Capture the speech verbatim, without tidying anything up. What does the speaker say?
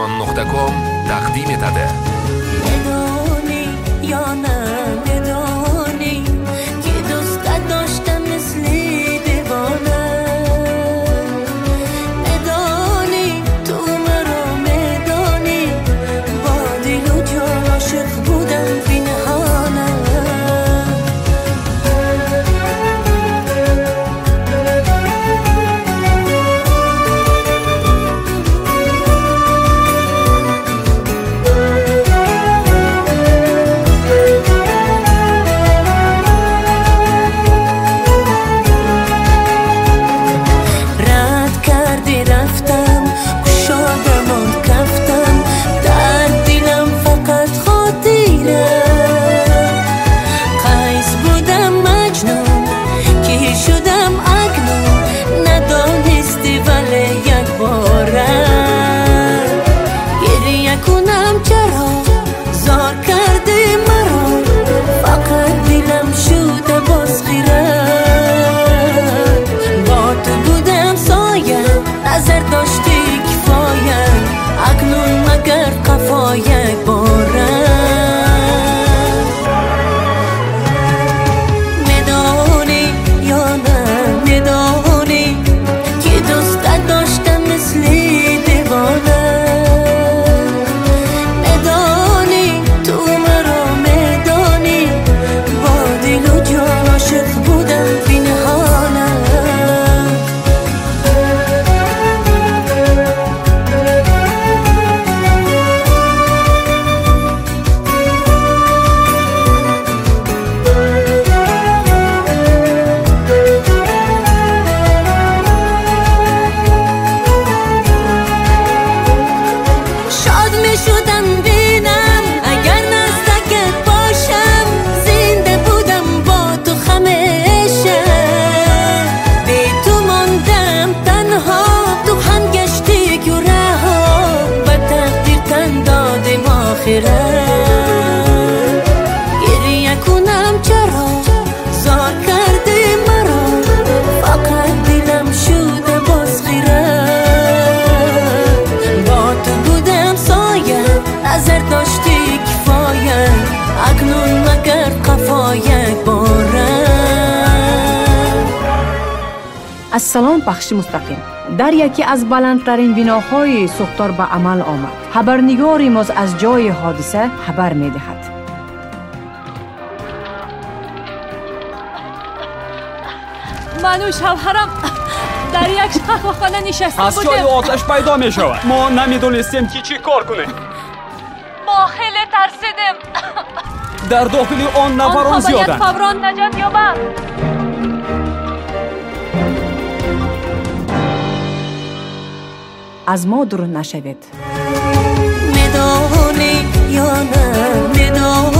پاکستان نقطه کام تقدیم etadi. میدونی یا نه میدونی که دوست داشتم مثل دیوانه، میدونی تو مرا میدونی با دل و جان عاشق بودم پنهانه. السلام بخش مستقیم. در یکی از بلندترین بناهای سوختار به عمل آمد. خبرنگار ما از جای حادثه خبر می دهد. من و شوهرم در یک قهوه‌خانه نشسته بودیم. از جای آتش پیدا می شود. ما نمیدونستیم که چی کار کنیم. ما خیلی ترسیدیم. در داخل آن نفران زیادند. آنها باید فوراً نجات یابند. از ما دور نشوید. میدونی یا نه میدونی